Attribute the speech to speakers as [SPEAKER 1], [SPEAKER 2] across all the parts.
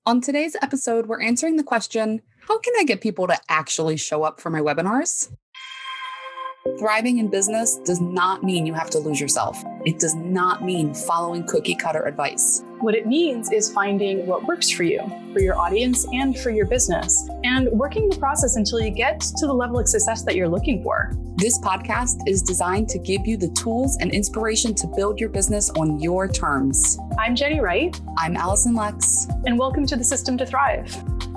[SPEAKER 1] On today's episode, we're answering the question, how can I get people to actually show up for my webinars? Thriving in business does not mean you have to lose yourself. It does not mean following cookie cutter advice.
[SPEAKER 2] What it means is finding what works for you, for your audience, and for your business, and working the process until you get to the level of success that you're looking for.
[SPEAKER 1] This podcast is designed to give you the tools and inspiration to build your business on your terms.
[SPEAKER 2] I'm Jenny Wright.
[SPEAKER 1] I'm Allison Lex.
[SPEAKER 2] And welcome to the System to Thrive.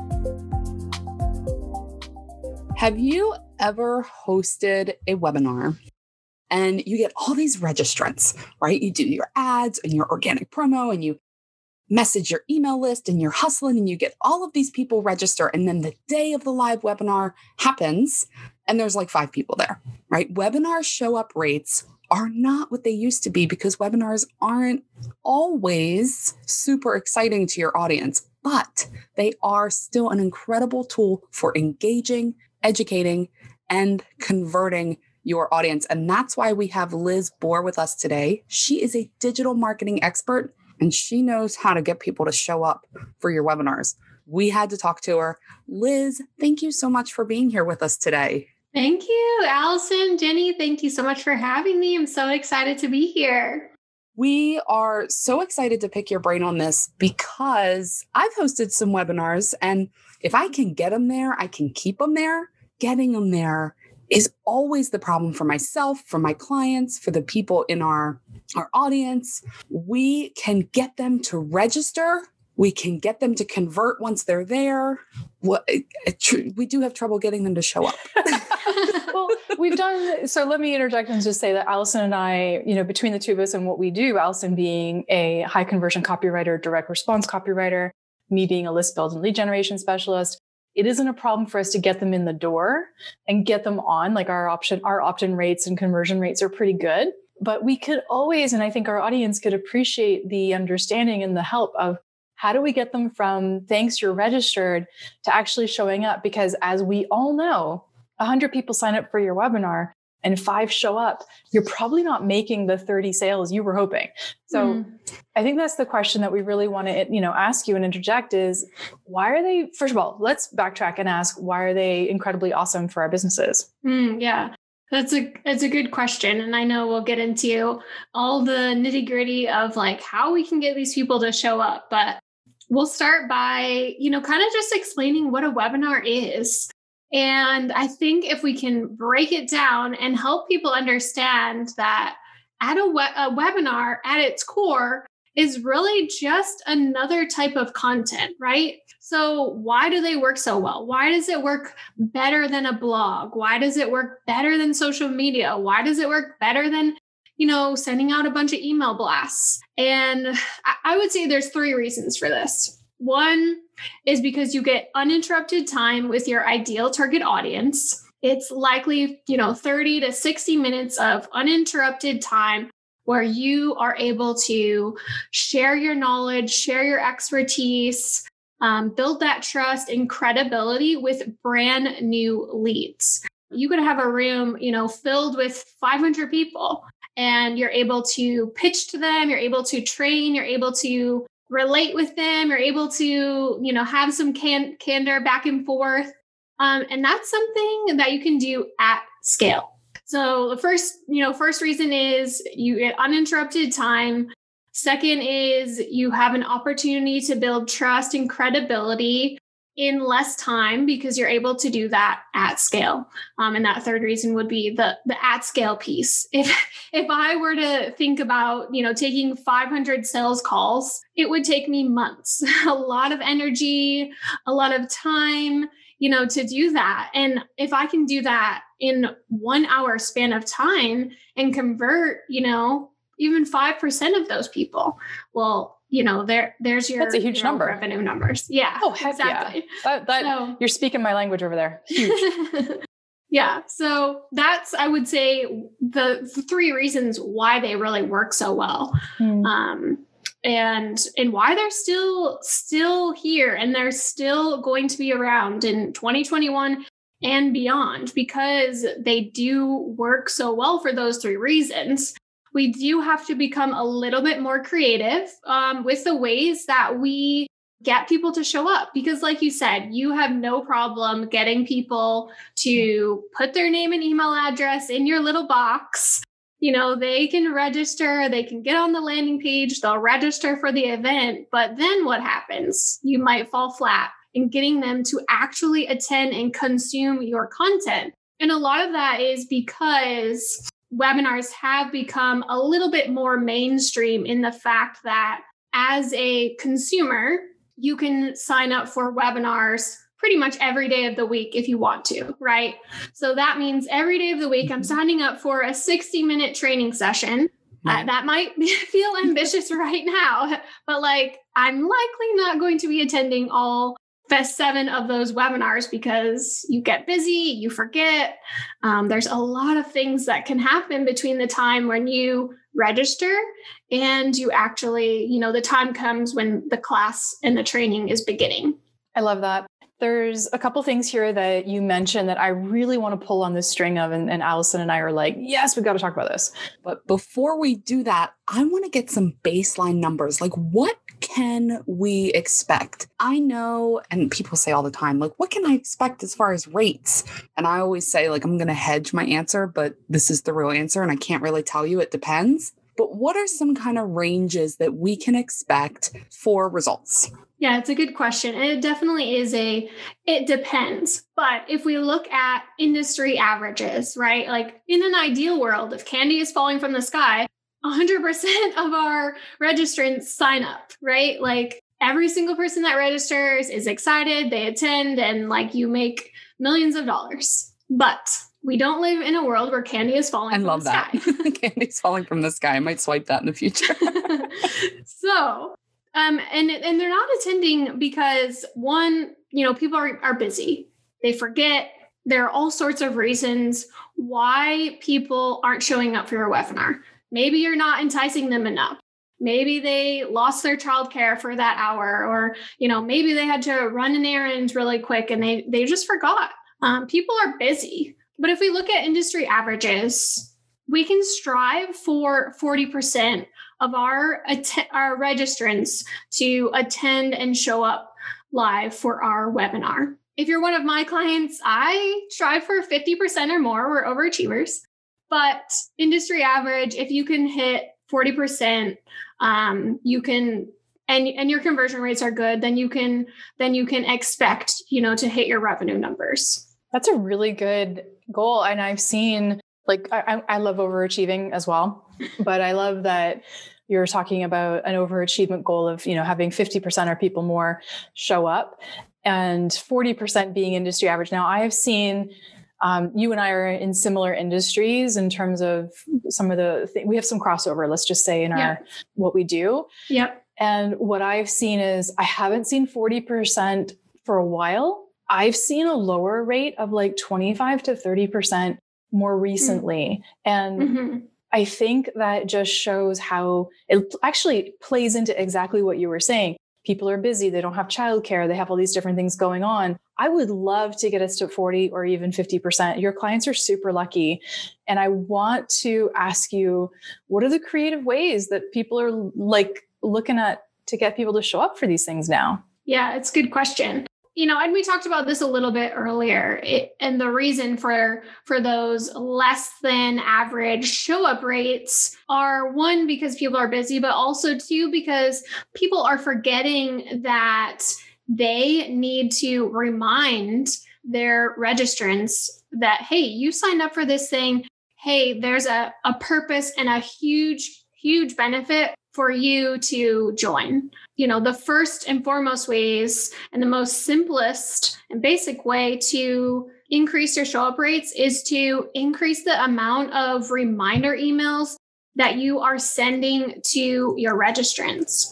[SPEAKER 1] Have you ever hosted a webinar and you get all these registrants, right? You do your ads and your organic promo and you message your email list and you're hustling and you get all of these people register. And then the day of the live webinar happens and there's like 5 people there, right? Webinar show up rates are not what they used to be because webinars aren't always super exciting to your audience, but they are still an incredible tool for engaging, educating, and converting your audience. And that's why we have Liz Bohr with us today. She is a digital marketing expert and she knows how to get people to show up for your webinars. We had to talk to her. Liz, thank you so much for being here with us today.
[SPEAKER 3] Thank you, Allison. Jenny, thank you so much for having me. I'm so excited to be here.
[SPEAKER 1] We are so excited to pick your brain on this because I've hosted some webinars, and if I can get them there, I can keep them there. Getting them there is always the problem for myself, for my clients, for the people in our audience. We can get them to register. We can get them to convert once they're there. We do have trouble getting them to show up.
[SPEAKER 2] Well, so let me interject and just say that Allison and I, between the two of us and what we do, Allison being a high conversion copywriter, direct response copywriter, me being a list build and lead generation specialist, it isn't a problem for us to get them in the door and get them on. Like our opt-in rates and conversion rates are pretty good, but we could always, and I think our audience could appreciate the understanding and the help of how do we get them from thanks, you're registered to actually showing up? Because as we all know, 100 people sign up for your webinar and 5 show up, you're probably not making the 30 sales you were hoping. So I think that's the question that we really want to, ask you and interject is why are they, first of all, let's backtrack and ask, why are they incredibly awesome for our businesses?
[SPEAKER 3] Yeah, that's a good question. And I know we'll get into all the nitty gritty of like how we can get these people to show up, but we'll start by, kind of just explaining what a webinar is. And I think if we can break it down and help people understand that at a webinar at its core is really just another type of content, right? So why do they work so well? Why does it work better than a blog? Why does it work better than social media? Why does it work better than, sending out a bunch of email blasts? And I would say there's 3 reasons for this. One is because you get uninterrupted time with your ideal target audience. It's likely, 30 to 60 minutes of uninterrupted time where you are able to share your knowledge, share your expertise, build that trust and credibility with brand new leads. You could have a room, filled with 500 people and you're able to pitch to them. You're able to train, you're able to relate with them. You're able to, have some candor back and forth. And that's something that you can do at scale. So the first reason is you get uninterrupted time. Second is you have an opportunity to build trust and credibility in less time because you're able to do that at scale. And that third reason would be the at scale piece. If I were to think about, taking 500 sales calls, it would take me months, a lot of energy, a lot of time, to do that. And if I can do that in 1 hour span of time and convert, even 5% of those people, well, there's your,
[SPEAKER 2] that's a huge number.
[SPEAKER 3] Revenue numbers. Yeah.
[SPEAKER 2] Oh, heck
[SPEAKER 3] exactly.
[SPEAKER 2] Yeah. You're speaking my language over there. Huge.
[SPEAKER 3] Yeah. So that's, I would say, the 3 reasons why they really work so well. And why they're still here and they're still going to be around in 2021 and beyond, because they do work so well for those 3 reasons. We do have to become a little bit more creative with the ways that we get people to show up, because like you said, you have no problem getting people to put their name and email address in your little box. They can register, they can get on the landing page, they'll register for the event. But then what happens? You might fall flat in getting them to actually attend and consume your content. And a lot of that is because webinars have become a little bit more mainstream in the fact that as a consumer, you can sign up for webinars pretty much every day of the week if you want to, right? So that means every day of the week, I'm signing up for a 60-minute training session. That might feel ambitious right now, but I'm likely not going to be attending all 7 of those webinars because you get busy, you forget. There's a lot of things that can happen between the time when you register and you actually, the time comes when the class and the training is beginning.
[SPEAKER 2] I love that. There's a couple things here that you mentioned that I really want to pull on this string of, and Allison and I are like, yes, we've got to talk about this.
[SPEAKER 1] But before we do that, I want to get some baseline numbers. What can we expect? I know, and people say all the time, what can I expect as far as rates? And I always say, I'm going to hedge my answer, but this is the real answer. And I can't really tell you, it depends. But what are some kind of ranges that we can expect for results?
[SPEAKER 3] Yeah, it's a good question. And it definitely is it depends. But if we look at industry averages, right? In an ideal world, if candy is falling from the sky, 100% of our registrants sign up, right? Every single person that registers is excited, they attend, and you make millions of dollars. But we don't live in a world where candy is falling from the sky. I love that.
[SPEAKER 1] Candy's falling from the sky. I might swipe that in the future.
[SPEAKER 3] So, and they're not attending because one, people are busy. They forget. There are all sorts of reasons why people aren't showing up for your webinar. Maybe you're not enticing them enough. Maybe they lost their childcare for that hour, or, maybe they had to run an errand really quick and they just forgot. People are busy. But if we look at industry averages, we can strive for 40% of our registrants to attend and show up live for our webinar. If you're one of my clients, I strive for 50% or more. We're overachievers. But industry average, if you can hit 40%, you can, and your conversion rates are good, then you can expect, to hit your revenue numbers.
[SPEAKER 2] That's a really good goal. And I've seen, I love overachieving as well, but I love that you're talking about an overachievement goal of, having 50% or people more show up and 40% being industry average. Now, I have seen, you and I are in similar industries in terms of some of we have some crossover, let's just say, in what we do.
[SPEAKER 3] Yep.
[SPEAKER 2] And what I've seen is I haven't seen 40% for a while. I've seen a lower rate of 25 to 30% more recently. And I think that just shows how it actually plays into exactly what you were saying. People are busy. They don't have childcare. They have all these different things going on. I would love to get us to 40 or even 50%. Your clients are super lucky. And I want to ask you, what are the creative ways that people are looking at to get people to show up for these things now?
[SPEAKER 3] Yeah, it's a good question. And we talked about this a little bit earlier, and the reason for those less than average show up rates are, one, because people are busy, but also two, because people are forgetting that they need to remind their registrants that, hey, you signed up for this thing. Hey, there's a purpose and a huge, huge benefit for you to join. The first and foremost ways and the most simplest and basic way to increase your show up rates is to increase the amount of reminder emails that you are sending to your registrants.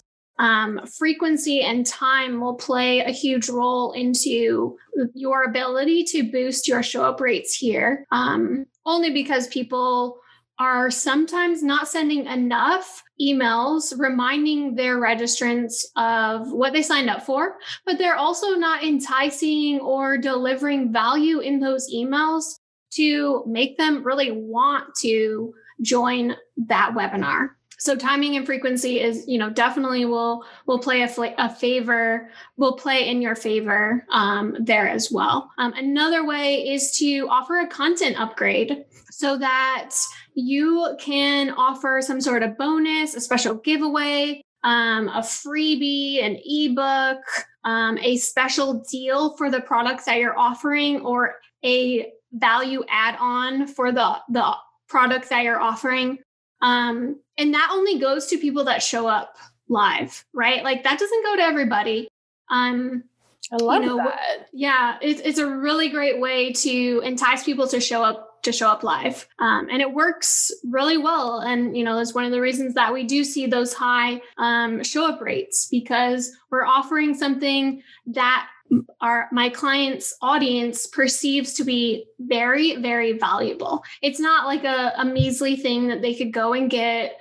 [SPEAKER 3] Frequency and time will play a huge role into your ability to boost your show up rates here. Only because people are sometimes not sending enough emails reminding their registrants of what they signed up for, but they're also not enticing or delivering value in those emails to make them really want to join that webinar. So timing and frequency is, definitely will play a favor, will play in your favor there as well. Another way is to offer a content upgrade so that you can offer some sort of bonus, a special giveaway, a freebie, an ebook, a special deal for the products that you're offering, or a value add-on for the product that you're offering. And that only goes to people that show up live, right? Like that doesn't go to everybody.
[SPEAKER 2] I love that.
[SPEAKER 3] Yeah, it's a really great way to entice people to show up live. And it works really well. And, that's one of the reasons that we do see those high show up rates, because we're offering something that my client's audience perceives to be very, very valuable. It's not like a measly thing that they could go and get,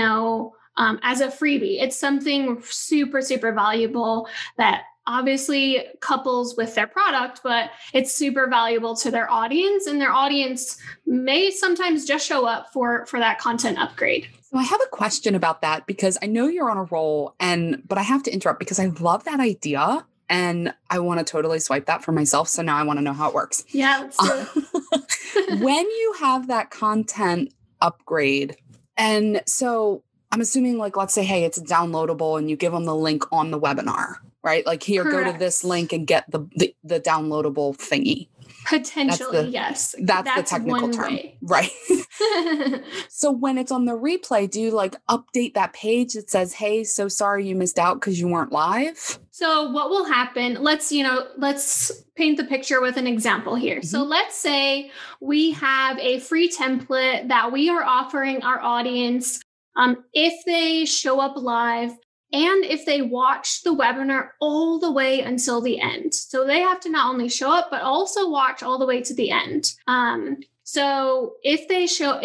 [SPEAKER 3] as a freebie. It's something super, super valuable that obviously couples with their product, but it's super valuable to their audience, and their audience may sometimes just show up for that content upgrade.
[SPEAKER 1] So I have a question about that, because I know you're on a roll, but I have to interrupt because I love that idea and I want to totally swipe that for myself. So now I want to know how it works.
[SPEAKER 3] Yeah, let's do it.
[SPEAKER 1] When you have that content upgrade, and so I'm assuming, like, let's say, hey, it's downloadable, and you give them the link on the webinar, right? Like, here,
[SPEAKER 3] Correct.
[SPEAKER 1] go to this link and get the downloadable thingy.
[SPEAKER 3] Potentially, yes.
[SPEAKER 1] That's the technical term,
[SPEAKER 3] way.
[SPEAKER 1] Right? So when it's on the replay, do you like update that page that says, hey, so sorry you missed out because you weren't live?
[SPEAKER 3] So what will happen, let's paint the picture with an example here. Mm-hmm. So let's say we have a free template that we are offering our audience if they show up live and if they watch the webinar all the way until the end. So they have to not only show up, but also watch all the way to the end. So if they show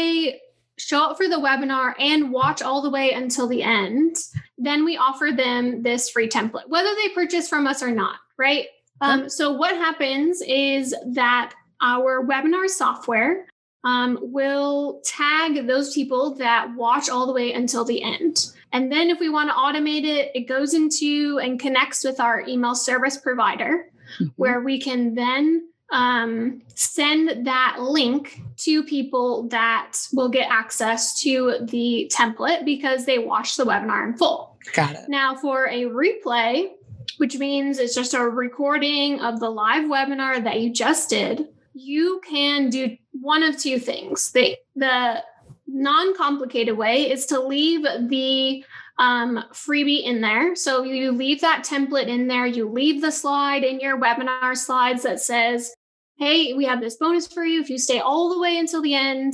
[SPEAKER 3] up for the webinar and watch all the way until the end, then we offer them this free template, whether they purchase from us or not, right? So what happens is that our webinar software will tag those people that watch all the way until the end. And then if we want to automate it, it goes into and connects with our email service provider, mm-hmm. where we can then send that link to people that will get access to the template because they watched the webinar in full.
[SPEAKER 1] Got it.
[SPEAKER 3] Now for a replay, which means it's just a recording of the live webinar that you just did, you can do one of two things. The non-complicated way is to leave the freebie in there. So you leave that template in there. You leave the slide in your webinar slides that says, hey, we have this bonus for you. If you stay all the way until the end,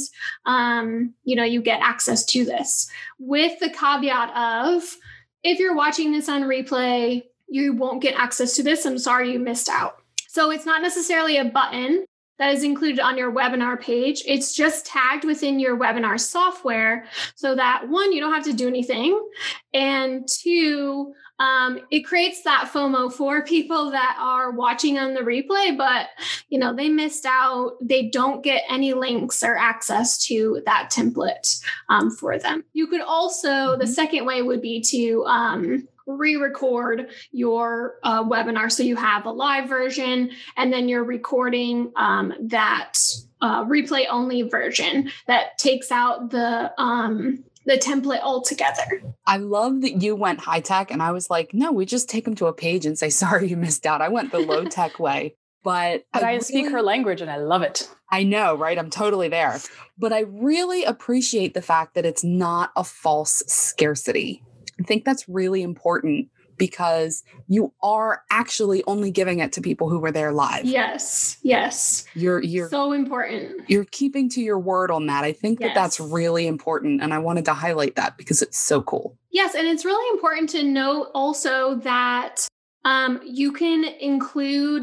[SPEAKER 3] you get access to this. With the caveat of, if you're watching this on replay, you won't get access to this. I'm sorry you missed out. So it's not necessarily a button that is included on your webinar page. It's just tagged within your webinar software so that, one, you don't have to do anything. And two, it creates that FOMO for people that are watching on the replay, but they missed out. They don't get any links or access to that template for them. You could also, the second way would be to re-record your webinar. So you have a live version and then you're recording that replay only version that takes out the template altogether.
[SPEAKER 1] I love that you went high tech, and I was like, no, we just take them to a page and say, sorry, you missed out. I went the low tech way, but
[SPEAKER 2] I speak her language and I love it.
[SPEAKER 1] I know, right? I'm totally there, but I really appreciate the fact that it's not a false scarcity. I think that's really important because you are actually only giving it to people who were there live.
[SPEAKER 3] Yes.
[SPEAKER 1] You're
[SPEAKER 3] so important.
[SPEAKER 1] You're keeping to your word on that. I think that that's really important. And I wanted to highlight that because it's so cool.
[SPEAKER 3] Yes. And it's really important to note also that you can include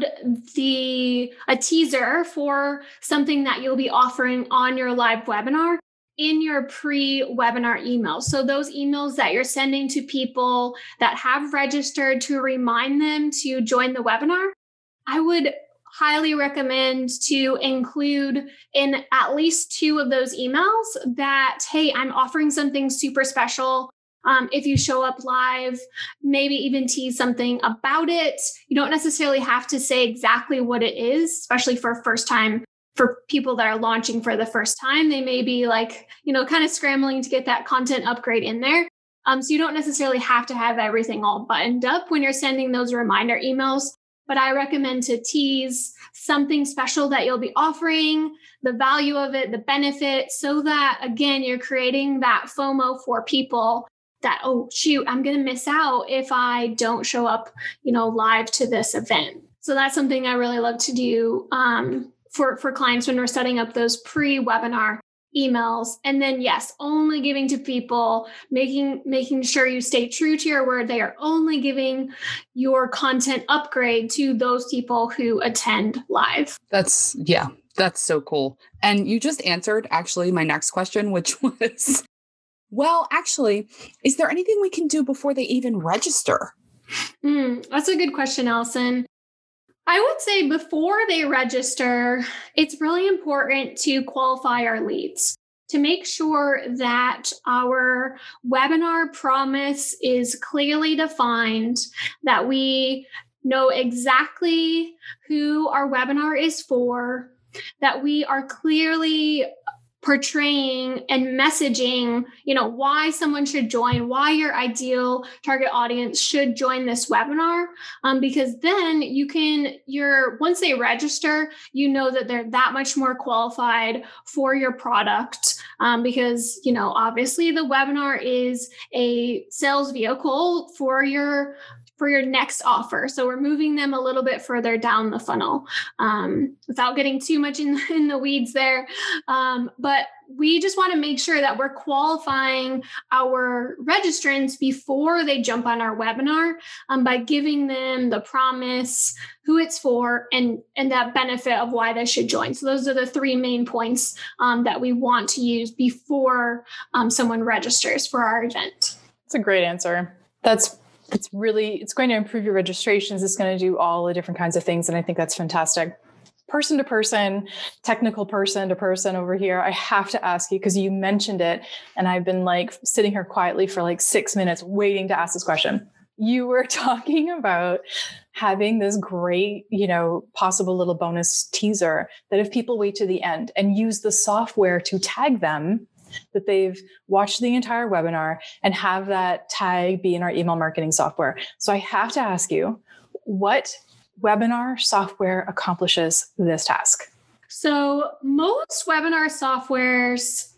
[SPEAKER 3] a teaser for something that you'll be offering on your live webinar in your pre-webinar emails. So those emails that you're sending to people that have registered to remind them to join the webinar, I would highly recommend to include in at least 2 of those emails that, hey, I'm offering something super special. If you show up live, maybe even tease something about it. You don't necessarily have to say exactly what it is, especially for first time, for people that are launching for the first time. They may be like, kind of scrambling to get that content upgrade in there. So you don't necessarily have to have everything all buttoned up when you're sending those reminder emails. But I recommend to tease something special that you'll be offering, the value of it, the benefit, so that, again, you're creating that FOMO for people that, oh, shoot, I'm going to miss out if I don't show up, live to this event. So that's something I really love to do for clients when we're setting up those pre-webinar emails. And then, yes, only giving to people, making sure you stay true to your word. They are only giving your content upgrade to those people who attend live.
[SPEAKER 1] That's so cool. And you just answered actually my next question, which was, well, actually, is there anything we can do before they even register?
[SPEAKER 3] That's a good question, Allison. I would say before they register, it's really important to qualify our leads, to make sure that our webinar promise is clearly defined, that we know exactly who our webinar is for, that we are clearly portraying and messaging, why someone should join, why your ideal target audience should join this webinar. Because then once they register, that they're that much more qualified for your product. Because, obviously the webinar is a sales vehicle for your next offer. So we're moving them a little bit further down the funnel, without getting too much in the weeds there. But we just want to make sure that we're qualifying our registrants before they jump on our webinar, by giving them the promise, who it's for, and that benefit of why they should join. So those are the 3 main points that we want to use before someone registers for our event.
[SPEAKER 2] That's a great answer. It's going to improve your registrations. It's going to do all the different kinds of things. And I think that's fantastic. Person to person, technical person to person over here, I have to ask you, because you mentioned it, and I've been sitting here quietly for 6 minutes waiting to ask this question. You were talking about having this great, possible little bonus teaser that if people wait to the end and use the software to tag them, that they've watched the entire webinar, and have that tag be in our email marketing software. So I have to ask you, what webinar software accomplishes this task?
[SPEAKER 3] So most webinar softwares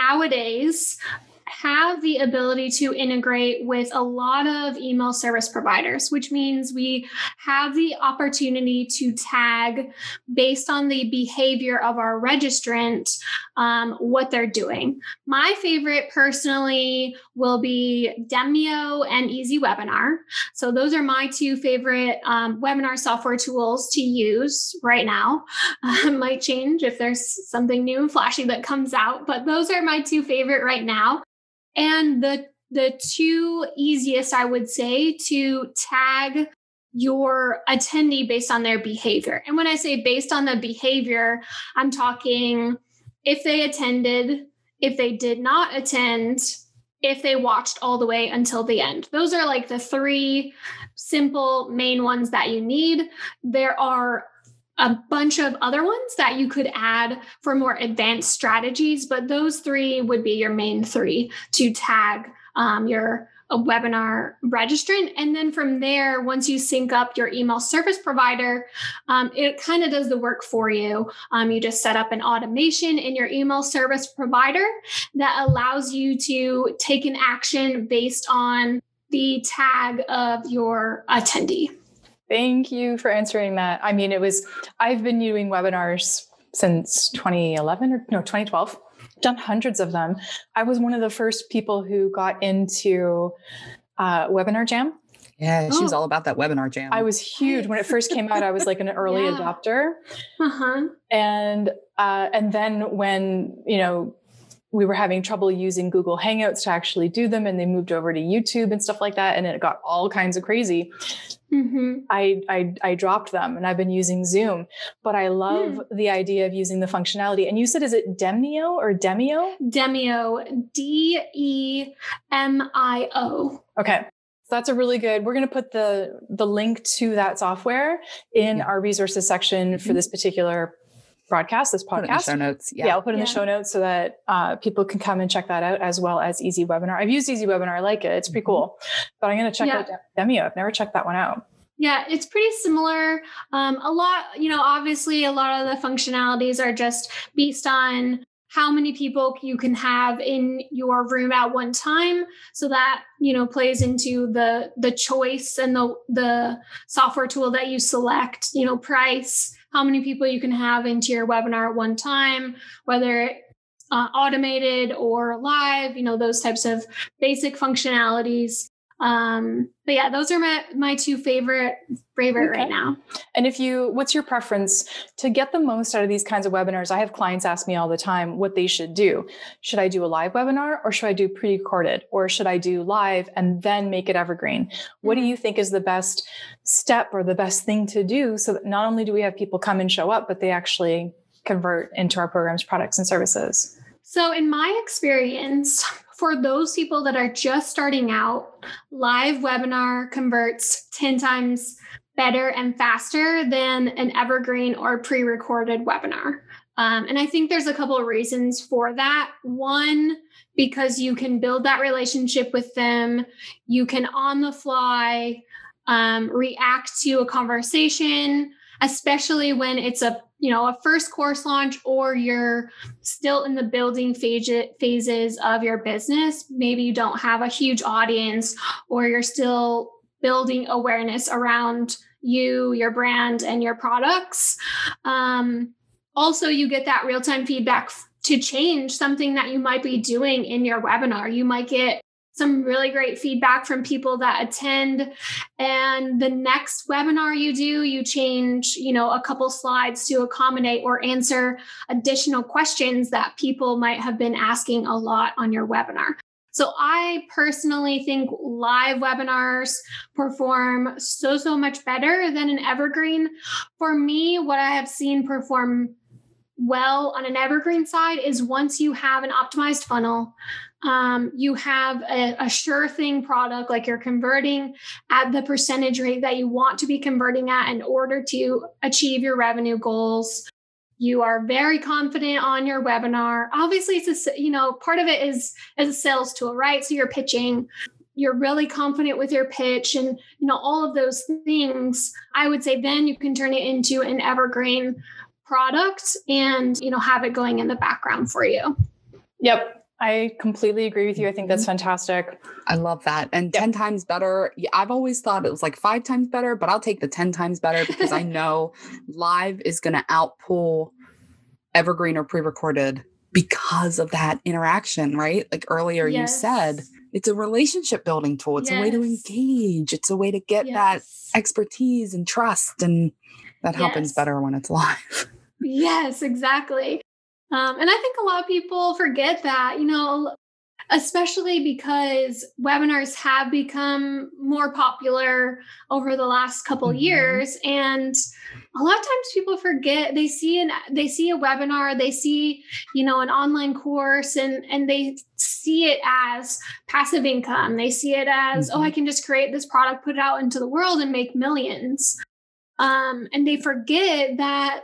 [SPEAKER 3] nowadays have the ability to integrate with a lot of email service providers, which means we have the opportunity to tag based on the behavior of our registrant, what they're doing. My favorite personally will be Demio and Easy Webinar. So those are my 2 favorite webinar software tools to use right now. Might change if there's something new and flashy that comes out, but those are my 2 favorite right now. And the 2 easiest, I would say, to tag your attendee based on their behavior. And when I say based on the behavior, I'm talking if they attended, if they did not attend, if they watched all the way until the end. Those are the 3 simple main ones that you need. There are a bunch of other ones that you could add for more advanced strategies, but those 3 would be your main 3 to tag your webinar registrant. And then from there, once you sync up your email service provider, it kind of does the work for you. You just set up an automation in your email service provider that allows you to take an action based on the tag of your attendee.
[SPEAKER 2] Thank you for answering that. I mean, I've been doing webinars since 2012. Done hundreds of them. I was one of the first people who got into Webinar Jam.
[SPEAKER 1] Yeah, she was all about that Webinar Jam.
[SPEAKER 2] I was huge. When it first came out, I was an early adopter.
[SPEAKER 3] Uh-huh.
[SPEAKER 2] And then when, we were having trouble using Google Hangouts to actually do them, and they moved over to YouTube and stuff like that. And it got all kinds of crazy.
[SPEAKER 3] Mm-hmm.
[SPEAKER 2] I dropped them, and I've been using Zoom, but I love the idea of using the functionality. And you said, is it Demio or Demio?
[SPEAKER 3] Demio, DEMIO.
[SPEAKER 2] Okay. So that's a really good, we're going to put the link to that software in our resources section for this particular broadcast, this podcast. Put it in the
[SPEAKER 1] show notes.
[SPEAKER 2] Yeah, I'll put in the show notes so that people can come and check that out, as well as Easy Webinar. I've used Easy Webinar. I like it. It's pretty cool. But I'm going to check out Demio. I've never checked that one out.
[SPEAKER 3] Yeah, it's pretty similar. A lot, obviously a lot of the functionalities are just based on how many people you can have in your room at one time. So that, plays into the choice and the software tool that you select, price, how many people you can have into your webinar at one time, whether automated or live, those types of basic functionalities. But yeah, those are my two favorite right now.
[SPEAKER 2] And what's your preference to get the most out of these kinds of webinars? I have clients ask me all the time what they should do. Should I do a live webinar, or should I do pre-recorded, or should I do live and then make it evergreen? What do you think is the best step or the best thing to do, so that not only do we have people come and show up, but they actually convert into our programs, products, and services?
[SPEAKER 3] So in my experience, for those people that are just starting out, live webinar converts 10 times better and faster than an evergreen or pre-recorded webinar. And I think there's a couple of reasons for that. One, because you can build that relationship with them. You can on the fly react to a conversation, especially when it's a first course launch, or you're still in the building phases of your business. Maybe you don't have a huge audience, or you're still building awareness around you, your brand, and your products. Also, you get that real-time feedback to change something that you might be doing in your webinar. You might get some really great feedback from people that attend, and the next webinar you do, you change, a couple slides to accommodate or answer additional questions that people might have been asking a lot on your webinar. So I personally think live webinars perform so much better than an evergreen. For me, what I have seen perform well on an evergreen side is once you have an optimized funnel, you have a sure thing product, like you're converting at the percentage rate that you want to be converting at in order to achieve your revenue goals. You are very confident on your webinar. Obviously, it's part of it is as a sales tool, right? So you're pitching, you're really confident with your pitch, and all of those things. I would say then you can turn it into an evergreen product and have it going in the background for you.
[SPEAKER 2] Yep. I completely agree with you. I think that's fantastic.
[SPEAKER 1] I love that. And 10 times better. Yeah, I've always thought it was like 5 times better, but I'll take the 10 times better because I know live is going to outpull evergreen or pre-recorded because of that interaction, right? Like earlier you said, it's a relationship building tool. It's a way to engage. It's a way to get that expertise and trust. And that happens better when it's live.
[SPEAKER 3] Yes, exactly. And I think a lot of people forget that, especially because webinars have become more popular over the last couple years. And a lot of times people forget, they see a webinar, they see, an online course, and they see it as passive income. They see it as, I can just create this product, put it out into the world and make millions. And they forget that,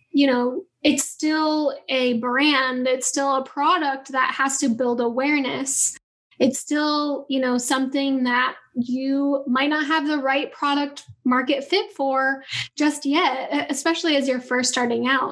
[SPEAKER 3] it's still a brand. It's still a product that has to build awareness. It's still, something that you might not have the right product market fit for just yet, especially as you're first starting out,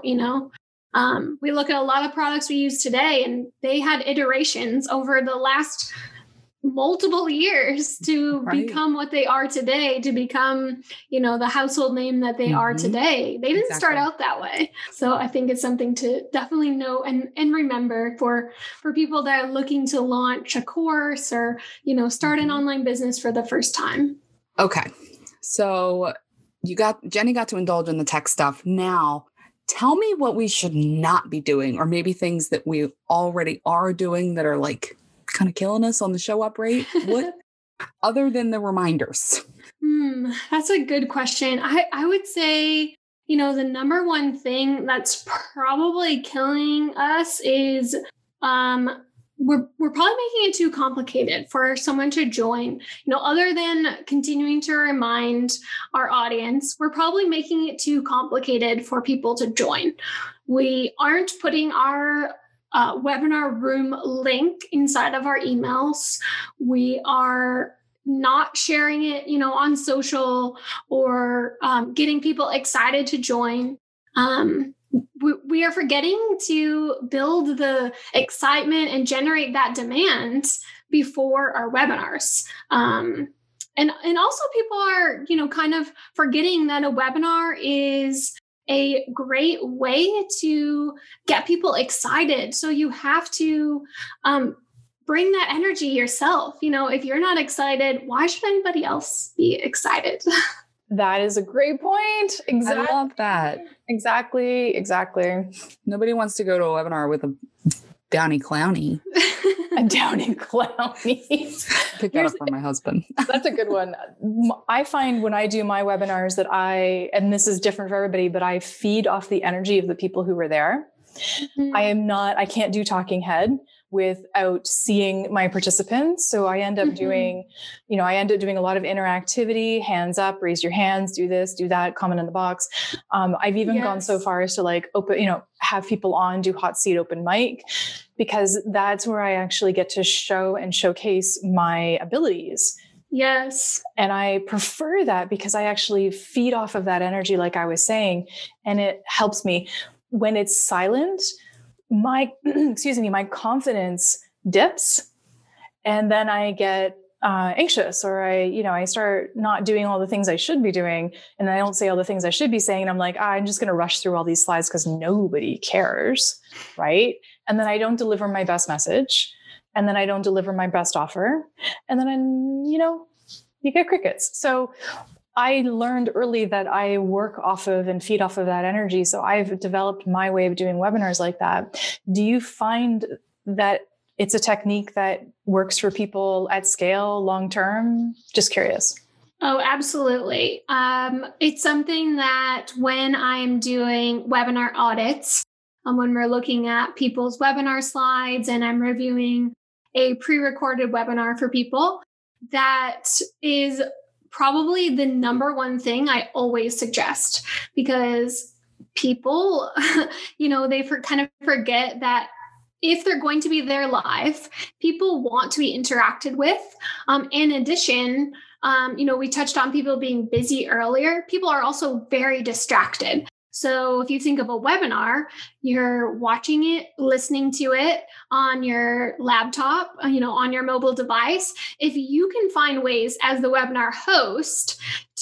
[SPEAKER 3] We look at a lot of products we use today, and they had iterations over the last multiple years to become what they are today, to become, the household name that they are today. They didn't start out that way. So I think it's something to definitely know and remember for people that are looking to launch a course or, start an online business for the first time.
[SPEAKER 1] Okay. So Jenny got to indulge in the tech stuff. Now tell me what we should not be doing, or maybe things that we already are doing that are like kind of killing us on the show up rate. What other than the reminders?
[SPEAKER 3] That's a good question. I would say, the number one thing that's probably killing us is we're probably making it too complicated for someone to join. Other than continuing to remind our audience, we're probably making it too complicated for people to join. We aren't putting our webinar room link inside of our emails. We are not sharing it, on social or getting people excited to join. We are forgetting to build the excitement and generate that demand before our webinars. And also people are, kind of forgetting that a webinar is a great way to get people excited. So you have to bring that energy yourself. If you're not excited, why should anybody else be excited?
[SPEAKER 2] That is a great point. Exactly.
[SPEAKER 1] I love that.
[SPEAKER 2] Exactly.
[SPEAKER 1] Nobody wants to go to a webinar with a Downy Clowny.
[SPEAKER 2] A Downy Clowny.
[SPEAKER 1] Pick that up from my husband.
[SPEAKER 2] That's a good one. I find when I do my webinars that and this is different for everybody, but I feed off the energy of the people who were there. Mm-hmm. I can't do talking head without seeing my participants. So I end up doing a lot of interactivity, hands up, raise your hands, do this, do that, comment in the box. I've even gone so far as to have people on, do hot seat open mic, because that's where I actually get to show and showcase my abilities.
[SPEAKER 3] Yes.
[SPEAKER 2] And I prefer that because I actually feed off of that energy, like I was saying, and it helps me. When it's silent, my confidence dips, and then I get anxious, or I start not doing all the things I should be doing, and I don't say all the things I should be saying. And I'm like, I'm just going to rush through all these slides because nobody cares, right? And then I don't deliver my best message, and then I don't deliver my best offer, and then you get crickets. So I learned early that I work off of and feed off of that energy. So I've developed my way of doing webinars like that. Do you find that it's a technique that works for people at scale long-term? Just curious.
[SPEAKER 3] Oh, absolutely. It's something that when I'm doing webinar audits, when we're looking at people's webinar slides and I'm reviewing a pre-recorded webinar for people, that is probably the number one thing I always suggest, because people, they kind of forget that if they're going to be there live, people want to be interacted with. In addition, we touched on people being busy earlier. People are also very distracted. So if you think of a webinar, you're watching it, listening to it on your laptop, on your mobile device. If you can find ways as the webinar host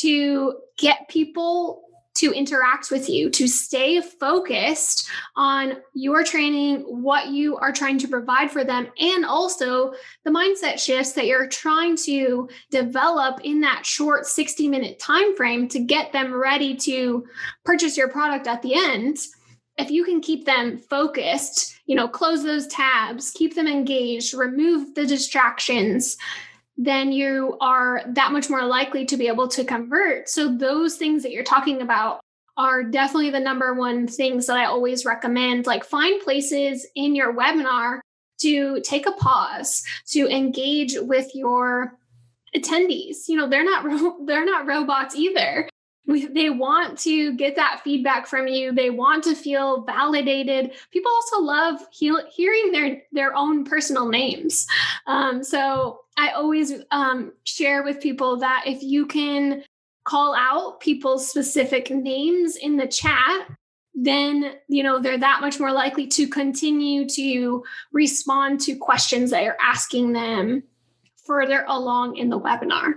[SPEAKER 3] to get people to interact with you, to stay focused on your training, what you are trying to provide for them, and also the mindset shifts that you're trying to develop in that short 60-minute time frame to get them ready to purchase your product at the end. If you can keep them focused, close those tabs, keep them engaged, remove the distractions, then you are that much more likely to be able to convert. So those things that you're talking about are definitely the number one things that I always recommend. Like, find places in your webinar to take a pause, to engage with your attendees. They're not robots either. They want to get that feedback from you. They want to feel validated. People also love hearing their own personal names. So I always share with people that if you can call out people's specific names in the chat, then they're that much more likely to continue to respond to questions that you're asking them further along in the webinar.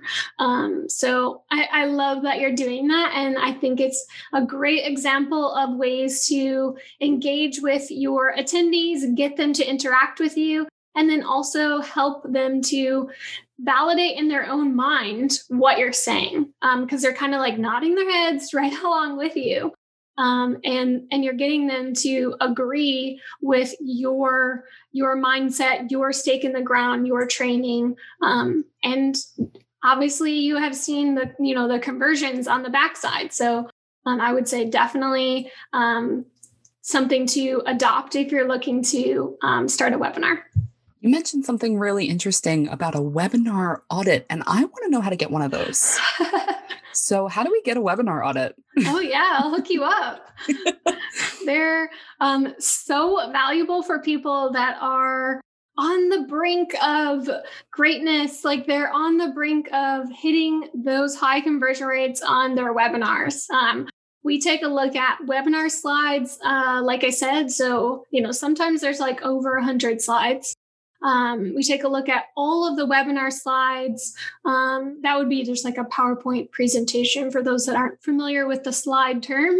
[SPEAKER 3] So I love that you're doing that. And I think it's a great example of ways to engage with your attendees, get them to interact with you, and then also help them to validate in their own mind what you're saying, because they're kind of like nodding their heads right along with you. and you're getting them to agree with your mindset, your stake in the ground, your training, and obviously you have seen the conversions on the backside. So I would say definitely something to adopt if you're looking to start a webinar.
[SPEAKER 1] You mentioned something really interesting about a webinar audit, and I want to know how to get one of those. So how do we get a webinar audit?
[SPEAKER 3] Oh yeah, I'll hook you up. They're so valuable for people that are on the brink of greatness. Like they're on the brink of hitting those high conversion rates on their webinars. We take a look at webinar slides, like I said. So, sometimes there's like over 100 slides. We take a look at all of the webinar slides. That would be just like a PowerPoint presentation for those that aren't familiar with the slide term.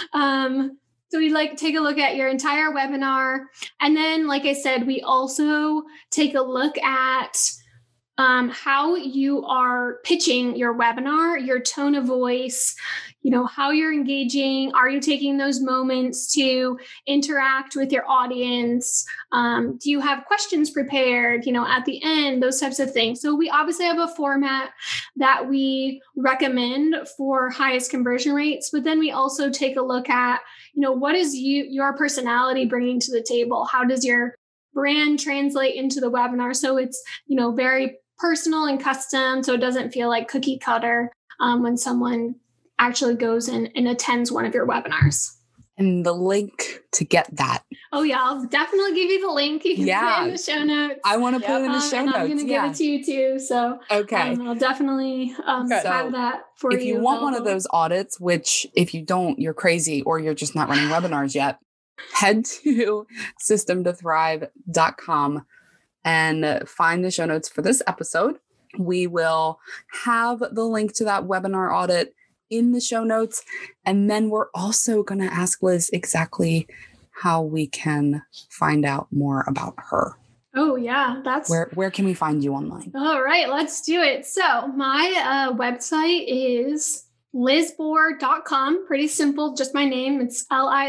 [SPEAKER 3] So we take a look at your entire webinar. And then, like I said, we also take a look at how you are pitching your webinar, your tone of voice, how you're engaging. Are you taking those moments to interact with your audience? Do you have questions prepared, at the end, those types of things. So we obviously have a format that we recommend for highest conversion rates, but then we also take a look at, what is your personality bringing to the table? How does your brand translate into the webinar? So it's, very personal and custom. So it doesn't feel like cookie cutter when someone actually goes and attends one of your webinars.
[SPEAKER 1] And the link to get that.
[SPEAKER 3] Oh yeah, I'll definitely give you the link. You can put it in the show notes.
[SPEAKER 1] I want to put it in the show notes.
[SPEAKER 3] I'm going to give it to you too. So
[SPEAKER 1] okay.
[SPEAKER 3] I'll definitely have that for you.
[SPEAKER 1] If you want one of those audits, which if you don't, you're crazy or you're just not running webinars yet, head to systemtothrive.com and find the show notes for this episode. We will have the link to that webinar audit in the show notes. And then we're also going to ask Liz exactly how we can find out more about her.
[SPEAKER 3] Oh yeah,
[SPEAKER 1] where can we find you online? All
[SPEAKER 3] right, let's do it. So my website is lizboer.com. Pretty simple, just my name. It's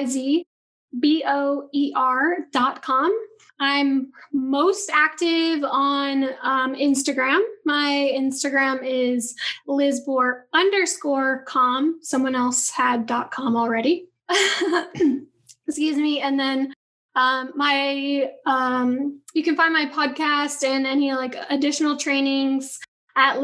[SPEAKER 3] LIZBOER.com. I'm most active on Instagram. My Instagram is lizboer_com. Someone else had .com already. Excuse me. And then you can find my podcast and any additional trainings at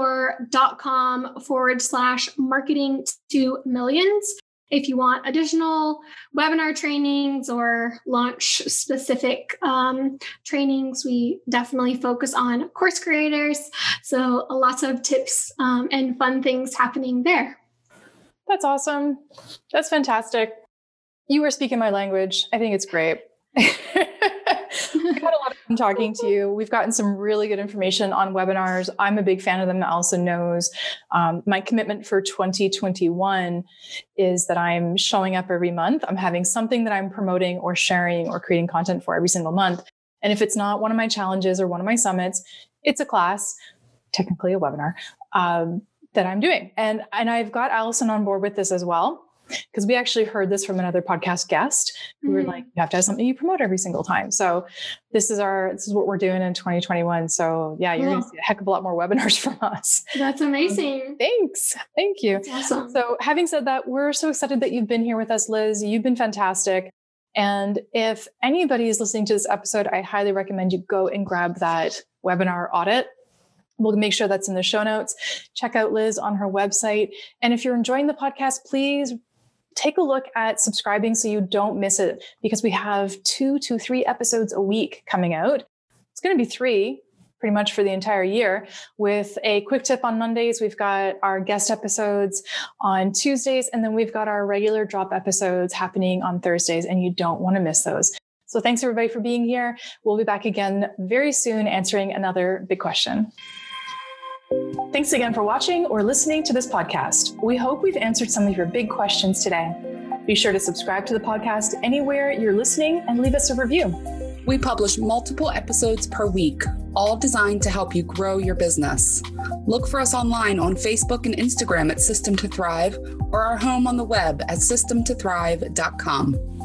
[SPEAKER 3] lizboer.com/marketing to millions. If you want additional webinar trainings or launch specific trainings, we definitely focus on course creators. So lots of tips and fun things happening there.
[SPEAKER 2] That's awesome. That's fantastic. You are speaking my language. I think it's great. I've had a lot of fun talking to you. We've gotten some really good information on webinars. I'm a big fan of them. Allison knows. My commitment for 2021 is that I'm showing up every month. I'm having something that I'm promoting or sharing or creating content for every single month. And if it's not one of my challenges or one of my summits, it's a class, technically a webinar, that I'm doing. And I've got Allison on board with this as well. Because we actually heard this from another podcast guest who were like, you have to have something you promote every single time. So this is what we're doing in 2021. So yeah, you're going to see a heck of a lot more webinars from us.
[SPEAKER 3] That's amazing.
[SPEAKER 2] Thanks. Thank you.
[SPEAKER 3] That's awesome.
[SPEAKER 2] So having said that, we're so excited that you've been here with us, Liz. You've been fantastic. And if anybody is listening to this episode, I highly recommend you go and grab that webinar audit. We'll make sure that's in the show notes. Check out Liz on her website. And if you're enjoying the podcast, please take a look at subscribing so you don't miss it, because we have 2 to 3 episodes a week coming out. It's going to be 3 pretty much for the entire year, with a quick tip on Mondays. We've got our guest episodes on Tuesdays, and then we've got our regular drop episodes happening on Thursdays, and you don't want to miss those. So thanks everybody for being here. We'll be back again very soon answering another big question. Thanks again for watching or listening to this podcast. We hope we've answered some of your big questions today. Be sure to subscribe to the podcast anywhere you're listening and leave us a review.
[SPEAKER 1] We publish multiple episodes per week, all designed to help you grow your business. Look for us online on Facebook and Instagram at System to Thrive, or our home on the web at systemtothrive.com.